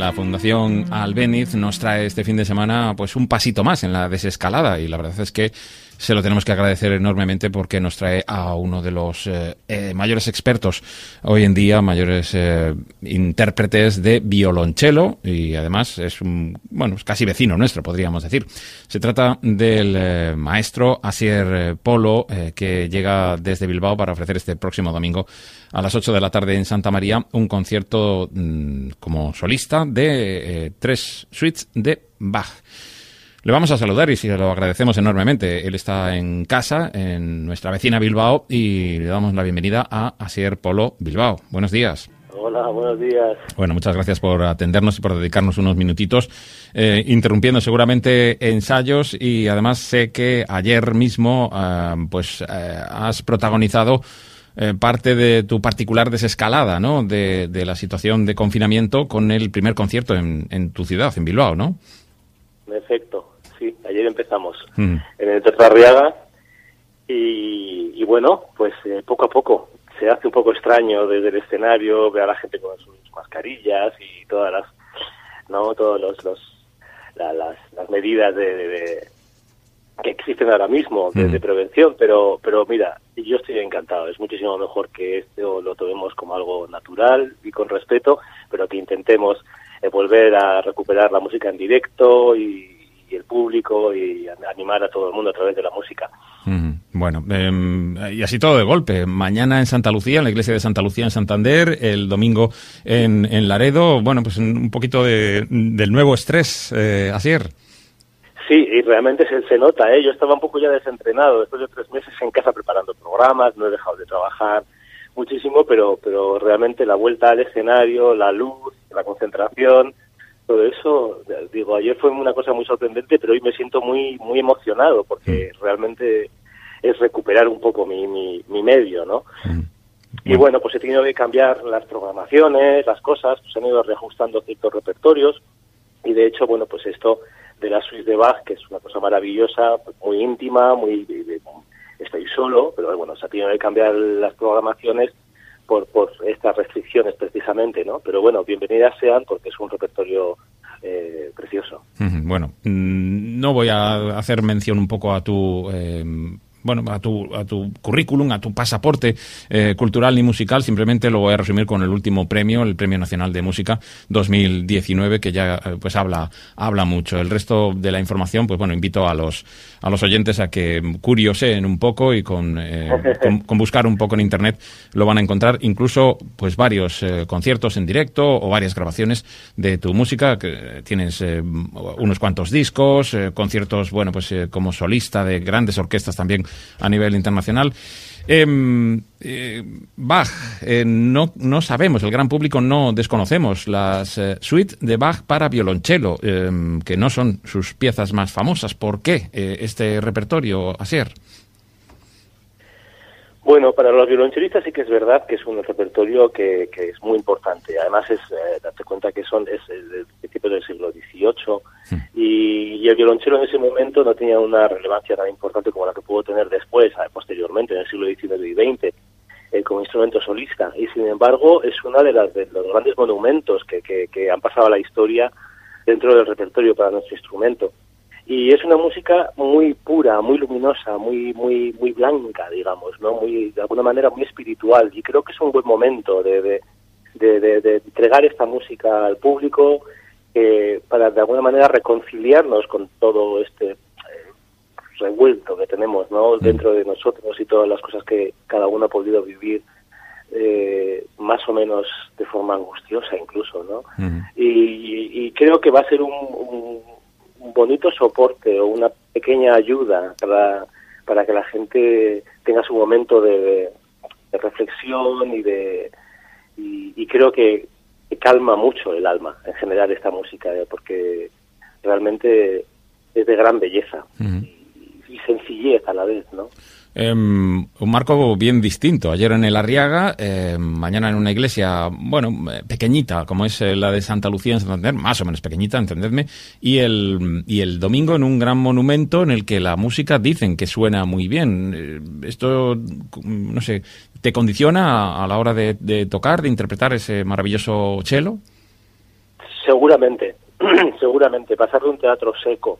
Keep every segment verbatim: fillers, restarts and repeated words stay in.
la Fundación Albéniz nos trae este fin de semana pues un pasito más en la desescalada, y la verdad es que se lo tenemos que agradecer enormemente porque nos trae a uno de los eh, eh, mayores expertos hoy en día, mayores eh, intérpretes de violonchelo, y además es un, bueno, es casi vecino nuestro, podríamos decir. Se trata del eh, maestro Asier Polo, eh, que llega desde Bilbao para ofrecer este próximo domingo a las ocho de la tarde en Santa María un concierto mmm, como solista de eh, tres suites de Bach. Le vamos a saludar y se lo agradecemos enormemente. Él está en casa, en nuestra vecina Bilbao, y le damos la bienvenida a Asier Polo Bilbao. Buenos días. Hola, buenos días. Bueno, muchas gracias por atendernos y por dedicarnos unos minutitos, eh, interrumpiendo seguramente ensayos, y además sé que ayer mismo eh, pues eh, has protagonizado eh, parte de tu particular desescalada, ¿no?, de, de la situación de confinamiento con el primer concierto en, en tu ciudad, en Bilbao, ¿no? En efecto. Sí, ayer empezamos mm. en el Teatro Arriaga y, y bueno, pues eh, poco a poco se hace un poco extraño desde el escenario ver a la gente con sus mascarillas y todas las, no, todos los, los la, las, las medidas de, de, de que existen ahora mismo de, mm. de prevención, pero pero mira, yo estoy encantado. Es muchísimo mejor que esto lo tomemos como algo natural y con respeto, pero que intentemos eh, volver a recuperar la música en directo y y el público, y animar a todo el mundo a través de la música. Mm, bueno, eh, y así todo de golpe. Mañana en Santa Lucía, en la iglesia de Santa Lucía en Santander, el domingo en, en Laredo. Bueno, pues un poquito de, del nuevo estrés, eh, Asier. Sí, y realmente se, se nota, ¿eh? Yo estaba un poco ya desentrenado después de tres meses en casa preparando programas, no he dejado de trabajar muchísimo, pero, pero realmente la vuelta al escenario, la luz, la concentración, todo eso, digo, ayer fue una cosa muy sorprendente, pero hoy me siento muy muy emocionado porque mm. realmente es recuperar un poco mi, mi, mi medio, ¿no? Mm. Y bueno, pues he tenido que cambiar las programaciones, las cosas, pues han ido reajustando ciertos repertorios, y de hecho, bueno, pues esto de la suite de Bach, que es una cosa maravillosa, pues muy íntima, muy de, de, estoy solo, pero bueno, se ha tenido que cambiar las programaciones por por estas restricciones precisamente, ¿no? Pero bueno, bienvenidas sean porque es un repertorio eh, precioso. Bueno, no voy a hacer mención un poco a tu... Eh... bueno, a tu, a tu currículum, a tu pasaporte eh, cultural ni musical, simplemente lo voy a resumir con el último premio, el Premio Nacional de Música dos mil diecinueve, que ya eh, pues habla habla mucho. El resto de la información, pues bueno, invito a los a los oyentes a que curioseen un poco y con, eh, con, con buscar un poco en internet lo van a encontrar, incluso pues varios eh, conciertos en directo o varias grabaciones de tu música, que tienes eh, unos cuantos discos, eh, conciertos, bueno, pues eh, como solista de grandes orquestas también a nivel internacional. Eh, eh, Bach, eh, no, no sabemos, el gran público no desconocemos las eh, suites de Bach para violonchelo, eh, que no son sus piezas más famosas. ¿Por qué eh, este repertorio, Asier? Bueno, para los violonchelistas sí que es verdad que es un repertorio que, que es muy importante. Además, es eh, date cuenta que son es el principio del siglo dieciocho sí. y, y el violonchelo en ese momento no tenía una relevancia tan importante como la que pudo tener después, posteriormente, en el siglo diecinueve y veinte, eh, como instrumento solista. Y sin embargo, es uno de, las, de los grandes monumentos que, que, que han pasado a la historia dentro del repertorio para nuestro instrumento. Y es una música muy pura, muy luminosa, muy muy muy blanca, digamos, ¿no? Muy, de alguna manera muy espiritual, y creo que es un buen momento de de, de, de, de entregar esta música al público eh, para de alguna manera reconciliarnos con todo este eh, revuelto que tenemos, ¿no? Dentro de nosotros y todas las cosas que cada uno ha podido vivir eh, más o menos de forma angustiosa incluso, ¿no? Uh-huh. y, y creo que va a ser un, un un bonito soporte o una pequeña ayuda para, para que la gente tenga su momento de, de, de reflexión y de y, y creo que, que calma mucho el alma en general esta música, ¿eh? Porque realmente es de gran belleza uh-huh. y, y sencillez a la vez, ¿no? Eh, un marco bien distinto. Ayer en el Arriaga, eh, mañana en una iglesia, bueno, pequeñita, como es la de Santa Lucía en Santander, más o menos pequeñita, entendedme, y el, y el domingo en un gran monumento en el que la música dicen que suena muy bien. Eh, esto, no sé, ¿te condiciona a la hora de, de tocar, de interpretar ese maravilloso cello? Seguramente, seguramente, pasar de un teatro seco,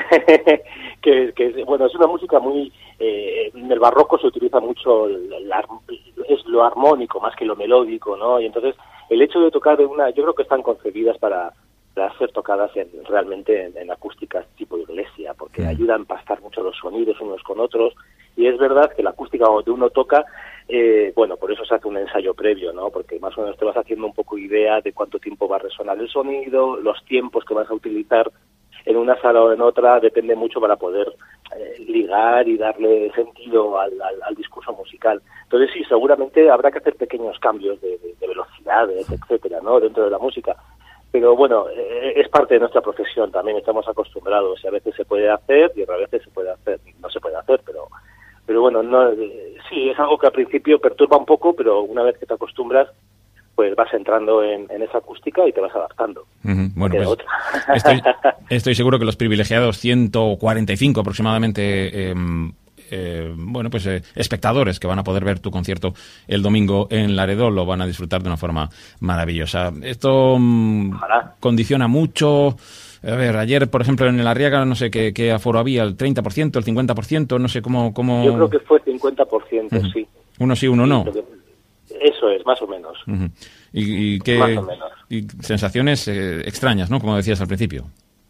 que, que bueno, es una música muy... Eh, en el barroco se utiliza mucho, la, es lo armónico más que lo melódico, ¿no? Y entonces el hecho de tocar de una... Yo creo que están concebidas para, para ser tocadas en, realmente en, en acústicas tipo iglesia, porque mm. ayudan a empastar mucho los sonidos unos con otros, y es verdad que la acústica donde uno toca, eh, bueno, por eso se hace un ensayo previo, ¿no? Porque más o menos te vas haciendo un poco idea de cuánto tiempo va a resonar el sonido, los tiempos que vas a utilizar en una sala o en otra, depende mucho para poder eh, ligar y darle sentido al, al, al discurso musical. Entonces sí, seguramente habrá que hacer pequeños cambios de, de, de velocidades, etcétera, ¿no? Dentro de la música. Pero bueno, eh, es parte de nuestra profesión, también estamos acostumbrados, y a veces se puede hacer y otras veces se puede hacer, no se puede hacer, pero pero bueno, no, eh, sí, es algo que al principio perturba un poco, pero una vez que te acostumbras, pues vas entrando en, en esa acústica y te vas adaptando. Uh-huh. Bueno, pues otra. Estoy, estoy seguro que los privilegiados ciento cuarenta y cinco aproximadamente... Eh, Eh, bueno, pues eh, espectadores que van a poder ver tu concierto el domingo en Laredo lo van a disfrutar de una forma maravillosa. Esto mm, condiciona mucho. A ver, ayer, por ejemplo, en el Arriaga, no sé qué, qué aforo había, el treinta por ciento, el cincuenta por ciento, no sé cómo... cómo... Yo creo que fue cincuenta por ciento, uh-huh. sí. Uno sí, uno no. Eso es, más o menos. Uh-huh. ¿Y, y qué, más o menos. Y sensaciones eh, extrañas, ¿no? Como decías al principio.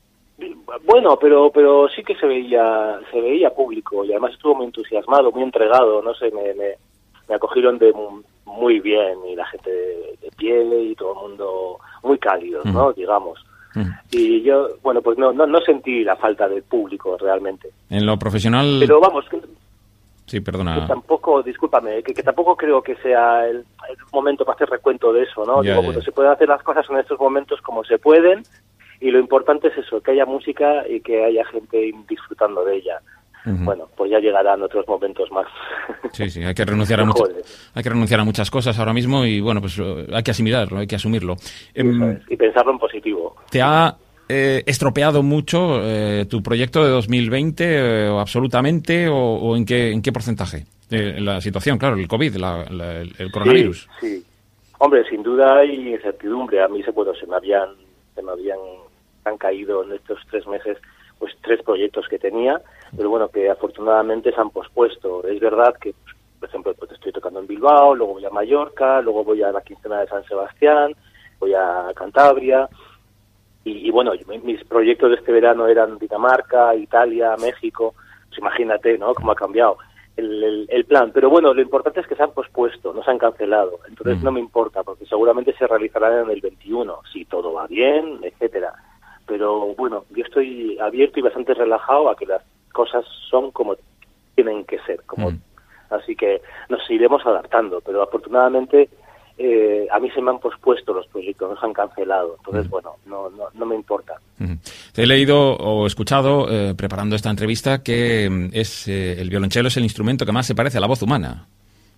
Bueno, pero pero sí que se veía se veía público y además estuvo muy entusiasmado, muy entregado, no sé, me, me, me acogieron de muy bien y la gente de, de pie y todo el mundo muy cálido, uh-huh. ¿no? Digamos. Uh-huh. Y yo, bueno, pues no, no no sentí la falta de público realmente. En lo profesional... Pero vamos... Que, sí, perdona. Que tampoco, discúlpame, que, que tampoco creo que sea el, el momento para hacer recuento de eso, ¿no? Ya, Digo, ya. bueno, se pueden hacer las cosas en estos momentos como se pueden. Y lo importante es eso, que haya música y que haya gente disfrutando de ella. Uh-huh. Bueno, pues ya llegarán otros momentos más. Sí, sí, hay que renunciar a muchas, hay que renunciar a muchas cosas ahora mismo y bueno, pues hay que asimilarlo, hay que asumirlo. Eh, y pensarlo en positivo. ¿Te ha eh, estropeado mucho eh, tu proyecto de dos mil veinte eh, absolutamente o, o en qué en qué porcentaje? Eh, la situación, claro, el COVID, la, la, el, el coronavirus. Sí, sí. Hombre, sin duda hay incertidumbre. A mí se, bueno, se me habían se me habían han caído en estos tres meses pues tres proyectos que tenía, pero bueno, que afortunadamente se han pospuesto. Es verdad que, pues, por ejemplo, pues estoy tocando en Bilbao, luego voy a Mallorca, luego voy a la quincena de San Sebastián, voy a Cantabria, y, y bueno, mis proyectos de este verano eran Dinamarca, Italia, México. Pues imagínate, ¿no?, cómo ha cambiado el, el, el plan. Pero bueno, lo importante es que se han pospuesto, no se han cancelado. Entonces mm. no me importa, porque seguramente se realizarán en el veintiuno, si todo va bien, etcétera. Pero bueno, yo estoy abierto y bastante relajado a que las cosas son como tienen que ser. Como mm. Así que nos iremos adaptando, pero afortunadamente eh, a mí se me han pospuesto los proyectos, no se han cancelado. Entonces, mm. bueno, no, no, no me importa. Mm. Te he leído o escuchado, eh, preparando esta entrevista, que es eh, el violonchelo es el instrumento que más se parece a la voz humana.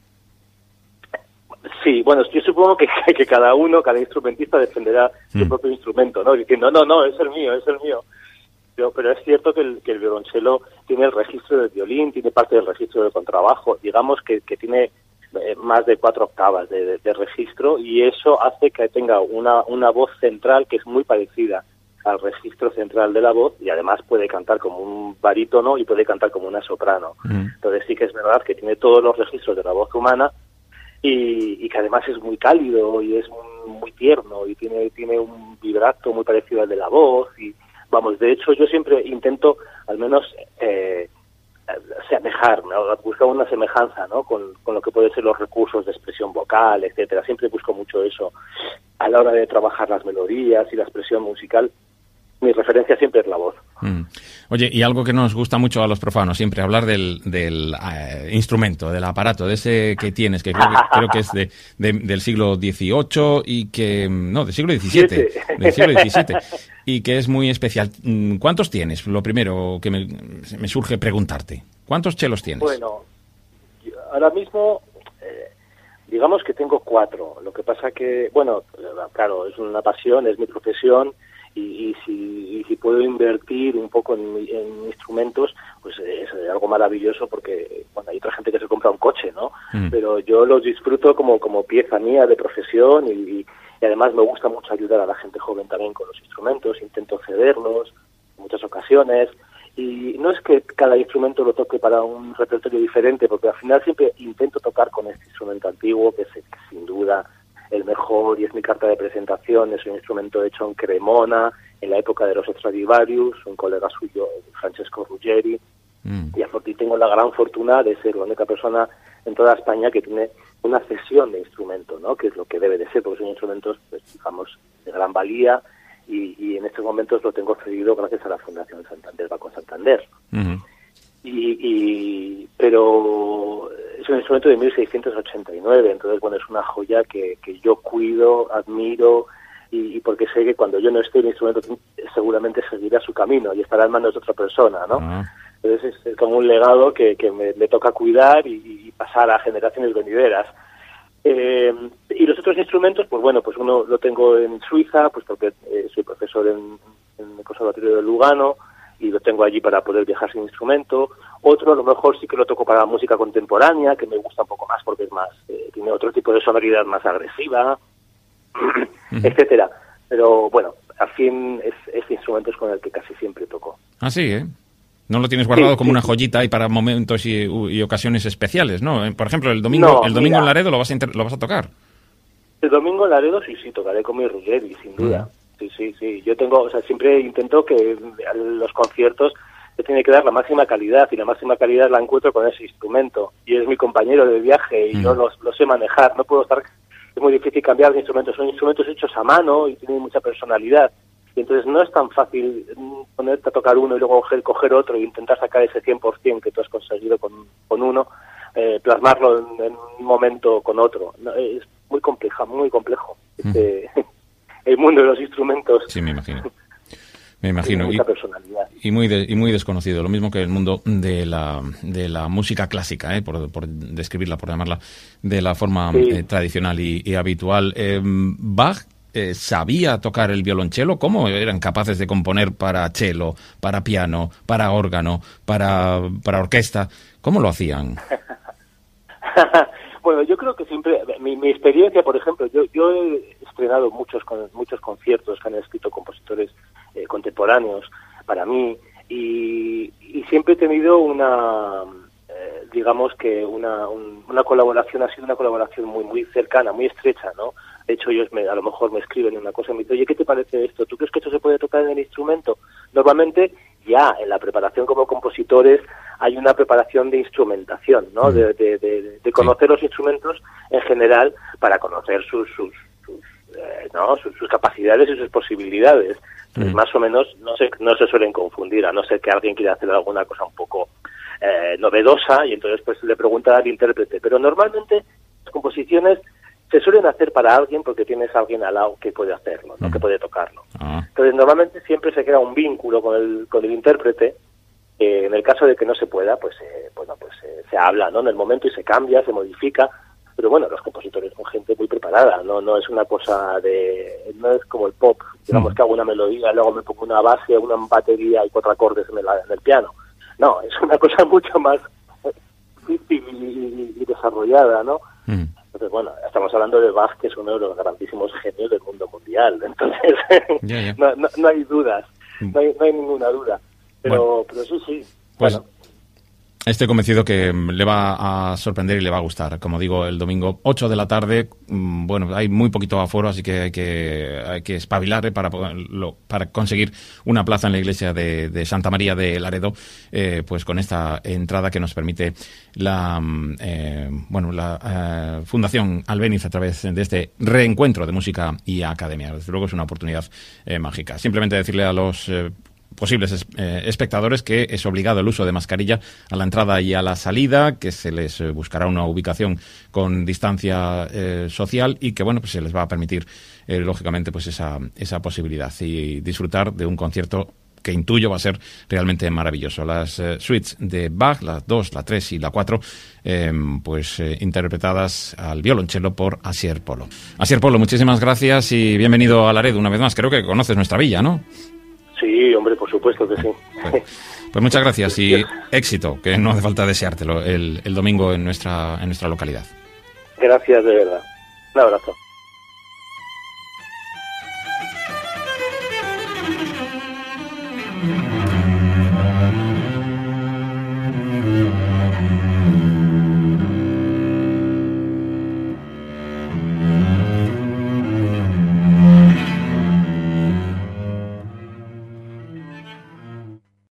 Sí, bueno, yo supongo que, que cada uno, cada instrumentista defenderá mm. su propio instrumento, ¿no? Diciendo, no, no, es el mío, es el mío. Pero, pero es cierto que el, que el violonchelo tiene el registro del violín, tiene parte del registro del contrabajo, digamos que, que tiene eh, más de cuatro octavas de, de, de registro, y eso hace que tenga una, una voz central que es muy parecida al registro central de la voz, y además puede cantar como un barítono y puede cantar como una soprano. Mm. Entonces sí que es verdad que tiene todos los registros de la voz humana, Y, y que además es muy cálido y es muy, muy tierno y tiene tiene un vibrato muy parecido al de la voz. Y vamos, de hecho yo siempre intento al menos eh, semejar, ¿no?, buscar una semejanza, ¿no?, con, con lo que pueden ser los recursos de expresión vocal, etcétera. Siempre busco mucho eso a la hora de trabajar las melodías y la expresión musical. Mi referencia siempre es la voz. Mm. Oye, y algo que nos gusta mucho a los profanos, siempre hablar del, del uh, instrumento, del aparato, de ese que tienes, que creo que, creo que es de, de, del siglo dieciocho y que... No, del siglo diecisiete. Del siglo diecisiete. Y que es muy especial. ¿Cuántos tienes? Lo primero que me, me surge preguntarte. ¿Cuántos chelos tienes? Bueno, ahora mismo... Eh, digamos que tengo cuatro. Lo que pasa que, bueno, claro, es una pasión, es mi profesión. Y, y, si, y si puedo invertir un poco en, en instrumentos, pues es algo maravilloso, porque bueno, hay otra gente que se compra un coche, ¿no? Mm. Pero yo los disfruto como como pieza mía de profesión y, y además me gusta mucho ayudar a la gente joven también con los instrumentos, intento cederlos en muchas ocasiones, y no es que cada instrumento lo toque para un repertorio diferente, porque al final siempre intento tocar con este instrumento antiguo, que es que sin duda el mejor, y es mi carta de presentación. Es un instrumento hecho en Cremona, en la época de los Stradivarius, un colega suyo, Francesco Ruggeri, mm. y tengo la gran fortuna de ser la única persona en toda España que tiene una cesión de instrumento, ¿no? Que es lo que debe de ser, porque son instrumentos, pues, digamos, de gran valía, y, y en estos momentos lo tengo cedido gracias a la Fundación Santander, Banco Santander. Mm-hmm. Y, y pero es un instrumento de mil seiscientos ochenta y nueve, entonces bueno, es una joya que, que yo cuido, admiro, y, y porque sé que cuando yo no esté, el instrumento seguramente seguirá su camino y estará en manos de otra persona, ¿no? Uh-huh. Entonces es, es como un legado que, que me, me toca cuidar y, y pasar a generaciones venideras. Eh, y los otros instrumentos, pues bueno, pues uno lo tengo en Suiza, pues porque eh, soy profesor en, en el Conservatorio de Lugano, y lo tengo allí para poder viajar sin instrumento. Otro a lo mejor sí que lo toco para música contemporánea, que me gusta un poco más porque es más, eh, tiene otro tipo de sonoridad más agresiva, uh-huh. etcétera. Pero bueno, al fin es, este instrumento es con el que casi siempre toco. Ah, sí, ¿eh? No lo tienes guardado sí, como sí, una joyita ahí para momentos y, y ocasiones especiales, ¿no? Por ejemplo, el domingo no, el domingo mira, en Laredo lo vas a inter- lo vas a tocar. El domingo en Laredo sí, sí, tocaré con mi Ruggeri, sin duda. Uh-huh. Sí, sí, sí. Yo tengo, o sea, siempre intento que a los conciertos se tiene que dar la máxima calidad, y la máxima calidad la encuentro con ese instrumento. Y es mi compañero de viaje y mm. yo lo, lo sé manejar. No puedo estar, es muy difícil cambiar de instrumentos. Son instrumentos hechos a mano y tienen mucha personalidad. Y entonces no es tan fácil ponerte a tocar uno y luego coger, coger otro e intentar sacar ese cien por ciento que tú has conseguido con, con uno, eh, plasmarlo en, en un momento con otro. No, es muy compleja, muy complejo. Mm. Este, el mundo de los instrumentos. Sí, me imagino. Me imagino. Mucha personalidad. Y, y muy de, y muy desconocido. Lo mismo que el mundo de la de la música clásica, ¿eh? por, por describirla, por llamarla de la forma sí. eh, tradicional y, y habitual. Eh, Bach eh, sabía tocar el violonchelo. ¿Cómo eran capaces de componer para cello, para piano, para órgano, para, para orquesta? ¿Cómo lo hacían? Bueno, yo creo que siempre, mi, mi experiencia, por ejemplo, yo, yo he estrenado muchos muchos conciertos que han escrito compositores eh, contemporáneos para mí, y, y siempre he tenido una, eh, digamos que una, un, una colaboración, ha sido una colaboración muy muy cercana, muy estrecha, ¿no? De hecho, ellos me, a lo mejor me escriben una cosa y me dicen, oye, ¿qué te parece esto? ¿Tú crees que esto se puede tocar en el instrumento? Normalmente, ya en la preparación como compositores hay una preparación de instrumentación, ¿no? De, de, de, de conocer sí. los instrumentos en general para conocer sus sus, sus, eh, ¿no? sus, sus capacidades y sus posibilidades. Entonces, mm. más o menos no se, no se suelen confundir, a no ser que alguien quiera hacer alguna cosa un poco eh, novedosa y entonces pues le pregunta al intérprete. Pero normalmente las composiciones se suelen hacer para alguien porque tienes a alguien al lado que puede hacerlo, ¿no? Mm. que puede tocarlo. Ah. Entonces, normalmente siempre se crea un vínculo con el, con el intérprete. Eh, en el caso de que no se pueda, pues eh, bueno, pues eh, se habla, ¿no? En el momento y se cambia, se modifica. Pero bueno, los compositores son gente muy preparada, no no es una cosa de, no es como el pop, digamos mm. que hago una melodía, luego me pongo una base, una batería y cuatro acordes en el, en el piano. No, es una cosa mucho más difícil y, y desarrollada, ¿no? Mm. Entonces, bueno, estamos hablando de Bach, que es uno de los grandísimos genios del mundo mundial. Entonces, yeah, yeah. No, no, no hay dudas, no hay, no hay ninguna duda. Pero, bueno, pero sí, sí. Pues bueno. Estoy convencido que le va a sorprender y le va a gustar. Como digo, el domingo ocho de la tarde, bueno, hay muy poquito aforo, así que hay que, hay que espabilar eh, para, lo, para conseguir una plaza en la iglesia de, de Santa María de Laredo, eh, pues con esta entrada que nos permite la, eh, bueno, la eh, Fundación Albéniz a través de este reencuentro de música y academia. Desde luego es una oportunidad eh, mágica. Simplemente decirle a los eh, posibles eh, espectadores que es obligado el uso de mascarilla a la entrada y a la salida, que se les eh, buscará una ubicación con distancia eh, social y que bueno, pues se les va a permitir eh, lógicamente pues esa, esa posibilidad y disfrutar de un concierto que intuyo va a ser realmente maravilloso. Las eh, suites de Bach, la dos, la tres y la cuatro, eh, pues eh, interpretadas al violonchelo por Asier Polo. Asier Polo, muchísimas gracias y bienvenido a Laredo una vez más. Creo que conoces nuestra villa, ¿no? Sí, hombre, por supuesto que sí. Pues, pues muchas gracias y éxito, que no hace falta deseártelo, el, el domingo en nuestra, en nuestra localidad. Gracias, de verdad. Un abrazo.